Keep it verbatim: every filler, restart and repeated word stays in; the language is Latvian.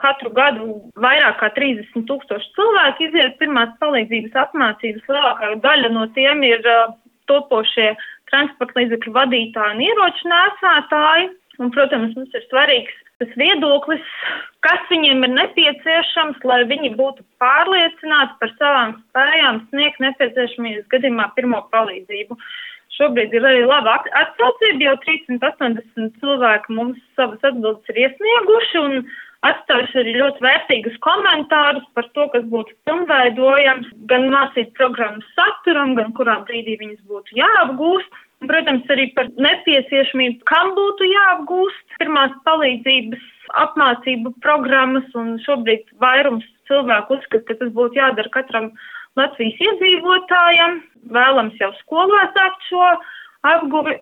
katru gadu vairāk kā trīsdesmit tūkstoši cilvēku iziet pirmās palīdzības apmācības. Lielākā daļa no tiem ir uh, topošie transporta līdzekļu vadītāji un ieroču nēsātāji. Un, protams, mums ir svarīgs tas viedoklis, kas viņiem ir nepieciešams, lai viņi būtu pārliecināti par savām spējām sniegt nepieciešamības gadījumā pirmo palīdzību. Šobrīd ir arī laba atsaucība, jau trīssimt astoņdesmit cilvēki mums savas atbildes ir iesnieguši un atstājuši arī ļoti vērtīgus komentārus par to, kas būtu pilnveidojams, gan mācīt programmas saturam, gan kurā brīdī viņas būtu jāapgūst. Un, protams, arī par nepieciešamību, kam būtu jāapgūst pirmās palīdzības apmācību programmas, un šobrīd vairums cilvēku uzskata, ka tas būtu jādara katram Latvijas iedzīvotājam, vēlams jau skolā sākt šo apguvi,